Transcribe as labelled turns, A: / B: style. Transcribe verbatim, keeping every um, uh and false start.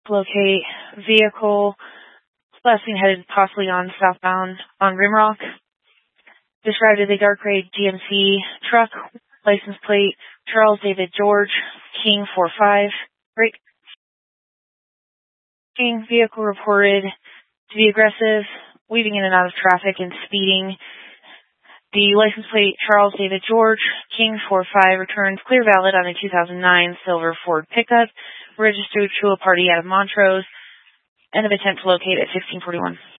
A: Locate vehicle. Last seen headed possibly on southbound on Rimrock. Described as a dark gray G M C truck. License plate Charles David George King four five. Break. King vehicle reported to be aggressive, weaving in and out of traffic and speeding. The license plate Charles David George King four five returns clear valid on a two thousand nine silver Ford pickup, registered to a party out of Montrose, and of attempt to locate at sixteen forty-one.